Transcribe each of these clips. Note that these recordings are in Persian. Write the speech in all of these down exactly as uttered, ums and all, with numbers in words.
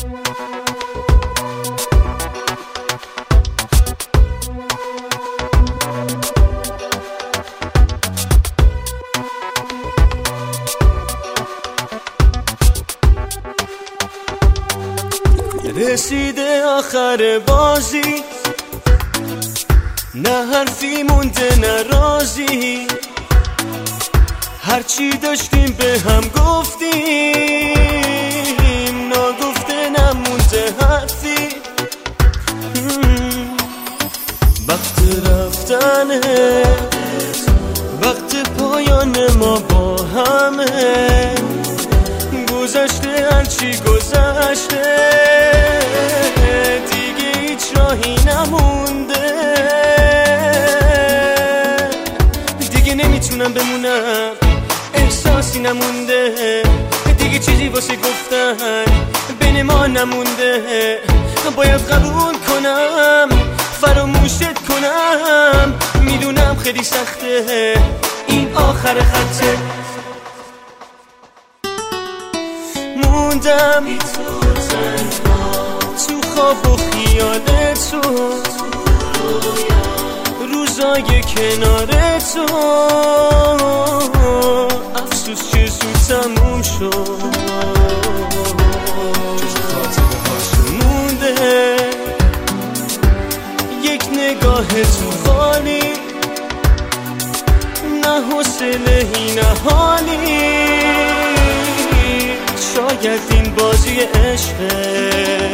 رسیده آخر بازی، نه حرفی مونده نه رازی، هرچی داشتیم به هم گفتیم، ناگفته نمونده حرفی. وقت رفتنه، وقت پایان ما با همه، گذشته هرچی گذشته، دیگه هیچ راهی نمونده، دیگه نمیتونم بمونم، احساسی نمونده، دیگه چیزی واسه گفتن بین ما نمونده. باید قبول کنم، فراموشت کنم، میدونم خیلی سخته، این آخر خطه. موندم تو خواب و خیال تو، روزای کنار تو، افسوس چه زود تموم شد، مونده یک نگاه تو خالی، نه حوصله نه حالی، شاید این بازی عشقه.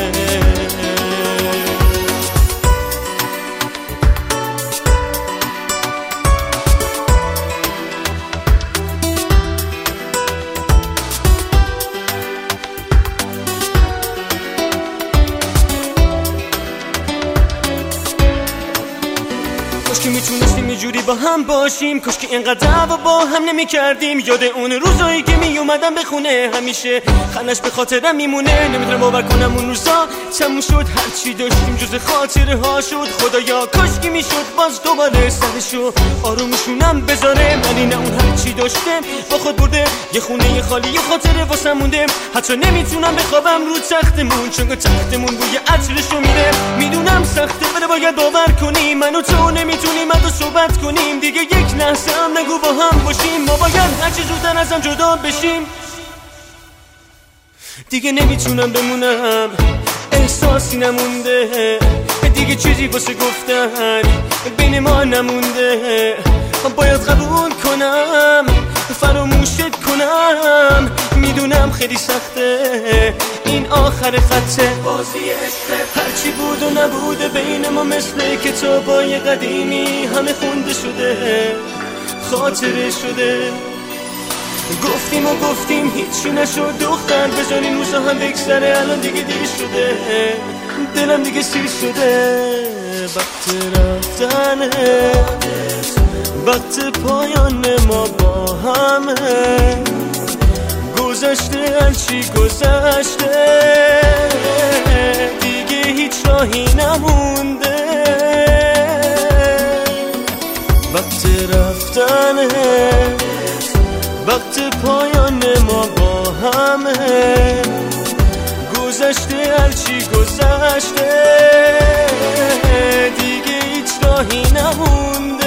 کاش که میتونستیم یه جوری با هم باشیم، کاش که اینقدر دعوا با هم نمی کردیم. یاد اون روزایی که می اومدم به خونه، همیشه خندش به خاطرم میمونه. نمیتونم باور کنم اون روزا تموم شد، هرچی داشتیم جز خاطره ها شد. خدایا کاش که میشد باز دوباره سرشو آرومشونم بذاره، ولی نه، اون هرچی داشته با خود برده، یه خونه خالی یه خاطره واسم مونده. حتی نمیتونم بخوابم رو تختمون، چون که تختمون بوی عطرشو میره. میدونم سخته ولی باید باور کنی، من و تو نمیتونیم از تو صحبت کنیم دیگه، یک لحظه هم نگو با هم باشیم. ما باید هرچی زودتر ازم جدا بشیم، دیگه نمیتونم بمونم، احساسی نمونده، دیگه چیزی واسه گفتن بین ما نمونده. باید قبول کنم، فراموشت کنم، میدونم خیلی سخته، این آخر خطه. بازی عشق هرچی بود و نبوده بین ما، مثل کتابای قدیمی همه خونده شده، خاطره شده. گفتیم و گفتیم هیچی نشد، دختر بذارین روزا هم بگذره، الان دیگه دیر شده، دلم دیگه سیر شده. وقت رفتنه، وقت پایان ما با همه، گذشته هرچی گذشته، دیگه هیچ راهی نمونده. وقت رفتنه، وقت پایان ما با همه، گذشته هرچی گذشته، دیگه هیچ راهی نمونده.